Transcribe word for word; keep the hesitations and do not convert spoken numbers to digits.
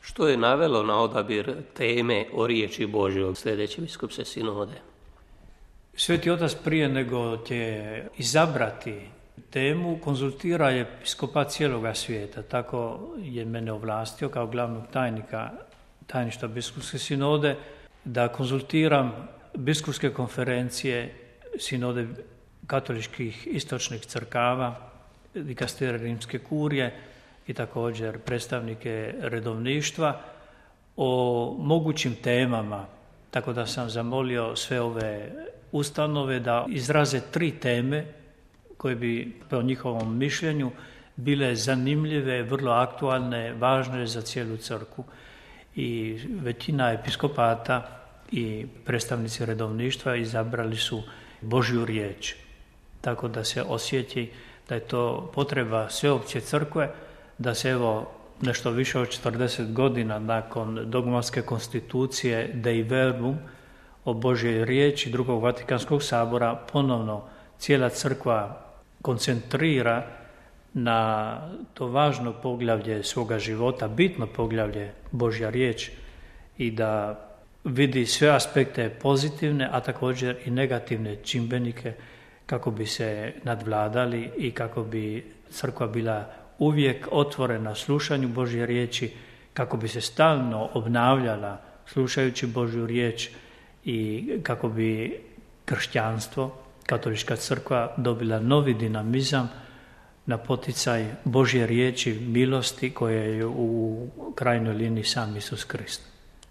Što je navelo na odabir teme o riječi Božjoj sljedeće biskupske sinode? Sveti otac prije nego će izabrati temu konzultira je episkopat cijeloga svijeta. Tako je mene ovlastio kao glavnog tajnika tajništva biskupske sinode da konzultiram biskupske konferencije, sinode katoličkih istočnih crkava, dikasterije rimske kurije i također predstavnike redovništva o mogućim temama. Tako da sam zamolio sve ove ustanove da izraze tri teme koje bi po njihovom mišljenju bile zanimljive, vrlo aktualne, važne za cijelu crkvu. I većina episkopata i predstavnici redovništva izabrali su Božju riječ. Tako da se osjeti da je to potreba sveopće crkve, da se evo nešto više od četrdeset godina nakon dogmatske konstitucije Dei Verbum o Božjoj riječi drugog Vatikanskog sabora ponovno cijela crkva koncentrira na to važno poglavlje svoga života, bitno poglavlje Božja riječ i da vidi sve aspekte pozitivne, a također i negativne čimbenike kako bi se nadvladali i kako bi crkva bila uvijek otvorena slušanju Božje riječi, kako bi se stalno obnavljala slušajući Božju riječ i kako bi kršćanstvo, katolička crkva dobila novi dinamizam na poticaj Božje riječi, milosti koje je u krajnjoj liniji sam Isus Krist.